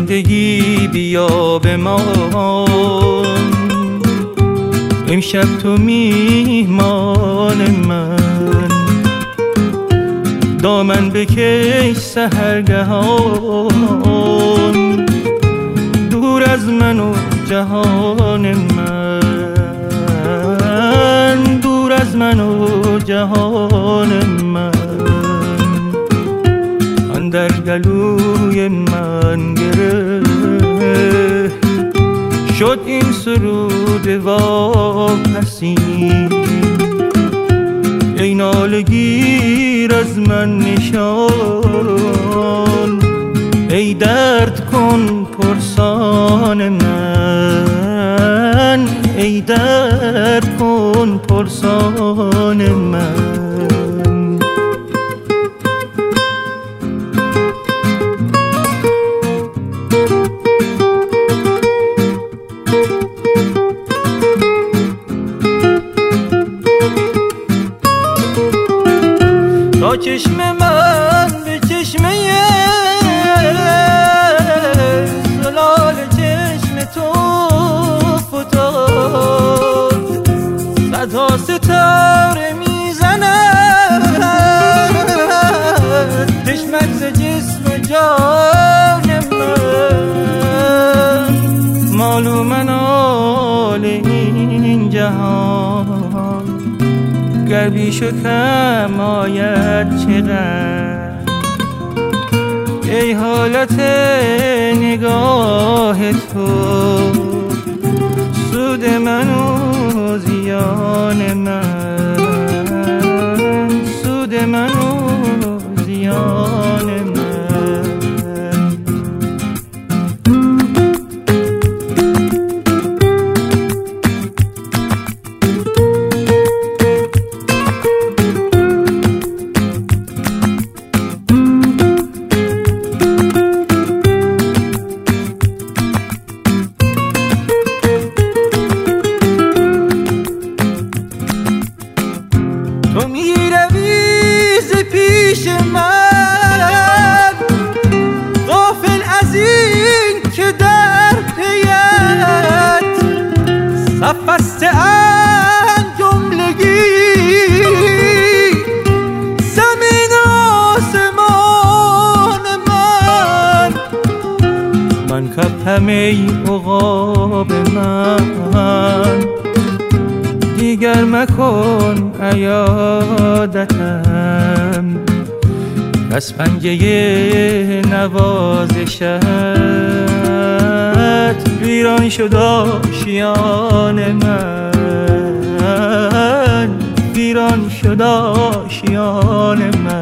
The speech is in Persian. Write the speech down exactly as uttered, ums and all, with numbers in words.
زندگی بیا بمان، امشب تو میهمان من. دامن بکش سحرگهان، دور از من و جهان من، دور از من و جهان من. اندر گلوی من گره شد این سرود واپسی، ای ناله گیر از من نشان، ای درد کن پرسان من، ای درد کن پرسان من. تا چشم من به چشمه زلال چشم تو فتاد، صدها ستاره میزند چشمک ز جسم و جان من. معلوم حال این جهان گر بیش و کم آید چقدر، ای حالت نگاه تو سود من و زیان من، سود من و زیان من. تو می روی ز پیش من غافل از این که در پیت صف بسته اند جملگی، زمین و آسمان من. من کپم ای عقاب من، دیگر مکن عیادتم، از پنجه نوازشت ویران شد آشیان من، ویران شد آشیان من.